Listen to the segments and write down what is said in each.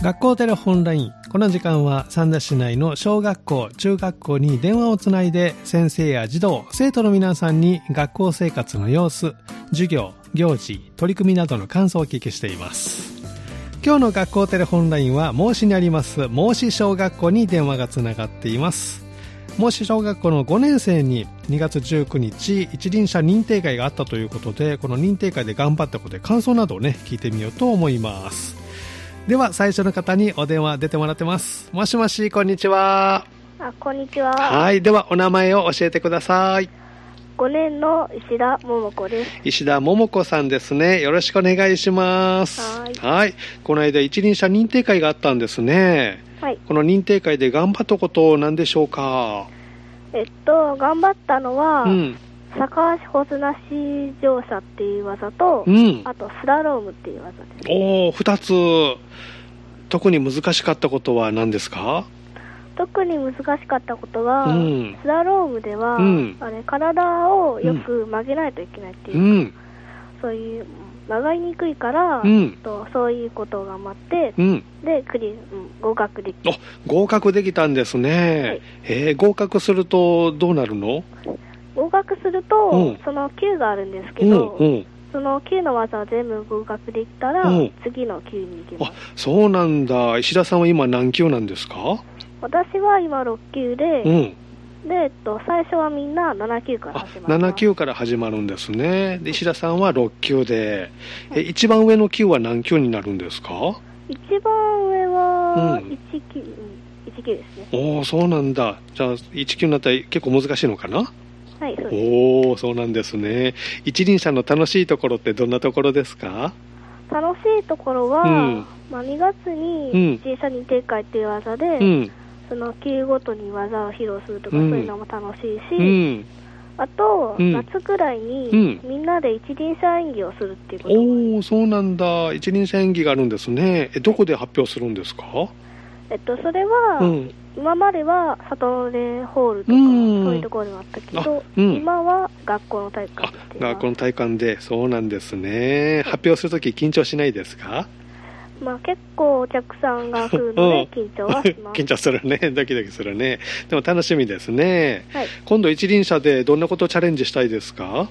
学校テレホンライン。この時間は三田市内の小学校、中学校に電話をつないで先生や児童、生徒の皆さんに学校生活の様子、授業、行事、取り組みなどの感想をお聞きしています。今日の学校テレホンラインは孟子にあります孟子小学校に電話がつながっています。孟子小学校の5年生に2月19日一輪車認定会があったということで、この認定会で頑張ったことで感想などをね聞いてみようと思います。では最初の方にお電話出てもらってます。もしもし、こんにちは。 こんにちは。 はい、ではお名前を教えてください。 5年の石田桃子です。 石田桃子さんですね。よろしくお願いします。はい。この間一輪車認定会があったんですね。はい。この認定会で頑張ったこと何でしょうか？ 頑張ったのは、逆足ホスなし乗車っていう技と、あとスラロームっていう技です。 2つ。特に難しかったことは何ですか？ 特に難しかったことは、スラロームでは、体をよく曲げないといけないっていうか、そういう曲がりにくいから、そういうことを頑張って、で合格できた。 合格できたんですね。はい、合格するとどうなるの？ 合格すると、その級があるんですけど、その級の技を全部合格できたら、次の級に行きます。 そうなんだ。石田さんは今何級なんですか？ 私は今6級で、最初はみんな7級から始まる。 7級から始まるんですね。で、石田さんは6級で、一番上の級は何級になるんですか？ 一番上は1級、1級ですね。 そうなんだ。じゃあ1級になったら結構難しいのかな？はい、そうです。そうなんですね。一輪車の楽しいところってどんなところですか？ 楽しいところは、2月に一輪車認定会っていう技で、その級ごとに技を披露するとか、そういうのも楽しいし、あと、夏くらいにみんなで一輪車演技をするっていうことも。 そうなんだ。一輪車演技があるんですね。どこで発表するんですか？ それは、今までは里根ホールとか、そういうところではあったけど、今は学校の体育館で。 学校の体育館で。そうなんですね。発表するとき緊張しないですか？ 結構お客さんが来るので緊張はします。 緊張するね。ドキドキするね。でも楽しみですね。はい、今度一輪車でどんなことをチャレンジしたいですか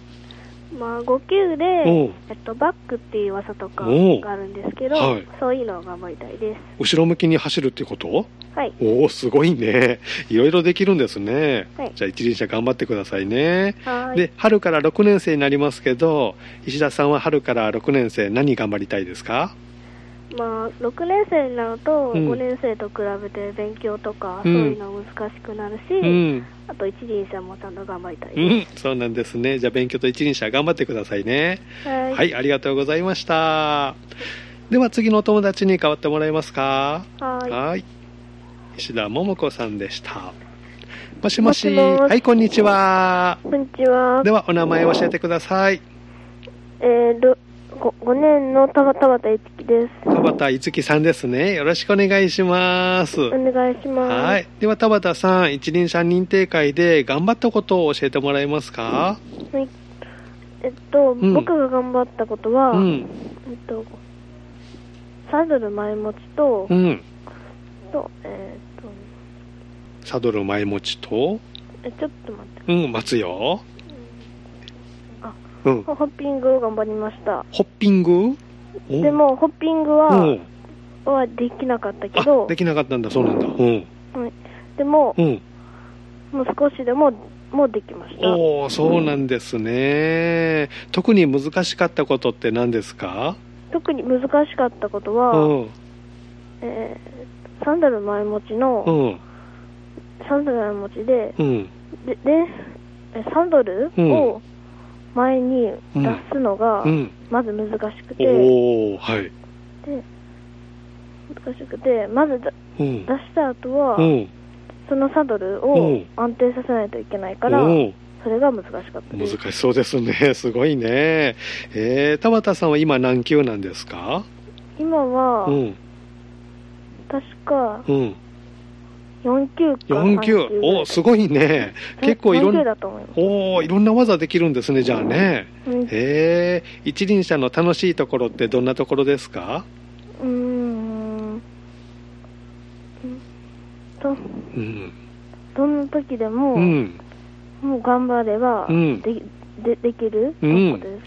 ？5級で、バックっていう技とかがあるんですけど、そういうのを頑張りたいです。 後ろ向きに走るってこと？ はい。 すごいね。いろいろできるんですね。はい、じゃあ一輪車頑張ってくださいね。で、春から6年生になりますけど、石田さんは春から6年生何頑張りたいですか ？6年生になると5年生と比べて勉強とかそういうの難しくなるし、あと一輪車もちゃんと頑張りたいです。 そうなんですね。じゃあ勉強と一輪車頑張ってくださいね。はい、ありがとうございました。では次のお友達に代わってもらえますか？はい。石田桃子さんでした。もしもし。はい、こんにちは。 こんにちは。 ではお名前を教えてください。 5年の田畑いつきです。 田畑いつきさんですね。よろしくお願いします。 お願いします。 はい。では田畑さん、一輪車認定会で頑張ったことを教えてもらえますか？ はい。僕が頑張ったことは、サドル前持ちと、 サドル前持ちと、 ちょっと待って。 待つよ。 ホッピングを頑張りました。 ホッピング？ でもホッピングはできなかったけど。 できなかったんだ。そうなんだ。 でも、もう少しでもできました。 そうなんですね。特に難しかったことって何ですか？ 特に難しかったことは、サンダル前持ちの、サンダル前持ちで、サンダルを前に出すのがまず難しくて、難しくて、まず出した後は、そのサドルを安定させないといけないから、それが難しかったです。 難しそうですね。すごいね。田畑さんは今何級なんですか？ 今は、確か、4級か3級。 4級。すごいね。結構いろんな技できるんですね、じゃあね。一輪車の楽しいところってどんなところですか？ どの時でも、もう頑張ればできる学校です。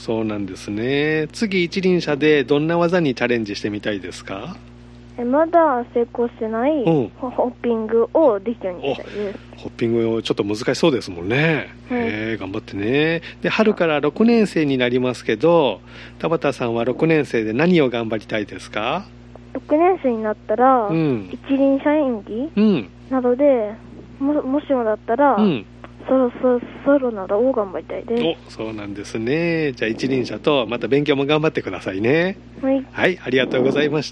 そうなんですね。次一輪車でどんな技にチャレンジしてみたいですか？ まだ成功してないホッピングをできるようにしたいです。 ホッピングちょっと難しそうですもんね。頑張ってね。で、春から6年生になりますけど、田畑さんは6年生で何を頑張りたいですか ？6年生になったら、一輪車演技、などで もしもだったら、ソロなどを頑張りたいです。 そうなんですね。じゃあ一輪車とまた勉強も頑張ってくださいね。 はい、 ありがとうございました。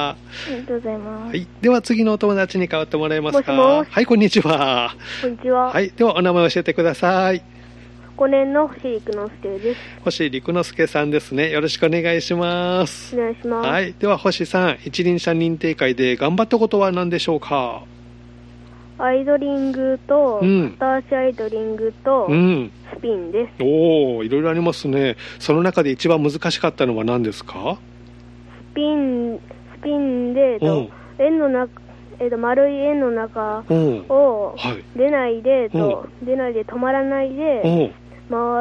ありがとうございます。 では次のお友達に代わってもらえますか？ もしもし。 こんにちは。 こんにちは。 ではお名前教えてください。 5年の星陸之介です。 星陸之介さんですね。よろしくお願いします。 お願いします。 では星さん、一輪車認定会で頑張ったことは何でしょうか？ アイドリングと、片足アイドリングと、スピンです。 いろいろありますね。その中で一番難しかったのは何ですか？ スピンで、円の中、丸い円の中を出ないで止まらないで回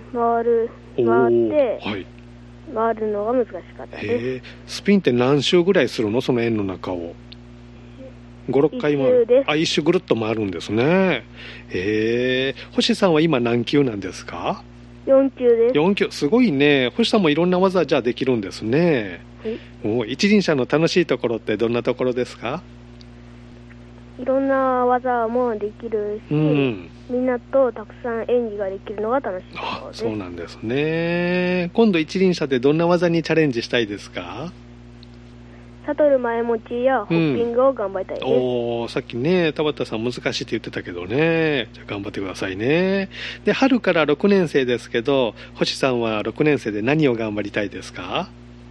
るのが難しかったです。 スピンって何周ぐらいするの？その円の中を。5、6回回る。一周ぐるっと回るんですね。星さんは今何級なんですか ？4級です。 4級、すごいね。星さんもいろんな技じゃあできるんですね。一輪車の楽しいところってどんなところですか？ いろんな技もできるし、みんなとたくさん演技ができるのが楽しいところです。 そうなんですね。今度一輪車でどんな技にチャレンジしたいですか？ 悟る前持ちやホッピングを頑張りたいです。 さっきね、田畑さん難しいって言ってたけどね。じゃあ頑張ってくださいね。で、春から6年生ですけど、星さんは6年生で何を頑張りたいですか？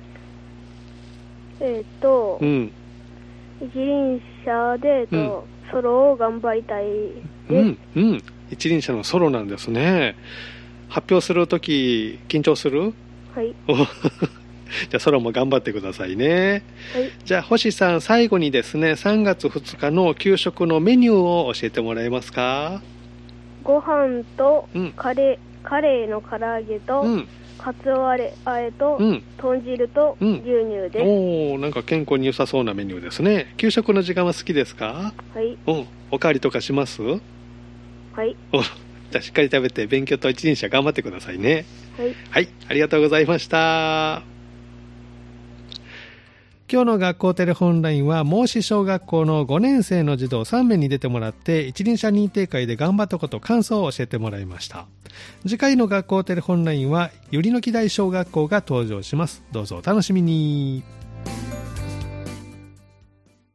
一輪車で、ソロを頑張りたいです。 一輪車のソロなんですね。発表するとき緊張する？ はい。 じゃあソロも頑張ってくださいね。じゃあ星さん、最後にですね、3月2日の給食のメニューを教えてもらえますか？ ご飯とカレーの唐揚げと、カツオあえと、豚汁と牛乳です。 なんか健康に良さそうなメニューですね。給食の時間は好きですか？ はい。 おかわりとかします？ はい。 じゃあしっかり食べて勉強と一輪車頑張ってくださいね。 はい。 ありがとうございました。今日の学校テレホンラインは、孟子小学校の5年生の児童3名に出てもらって、一輪車認定会で頑張ったこと、感想を教えてもらいました。次回の学校テレホンラインは、百合の木台小学校が登場します。どうぞお楽しみに。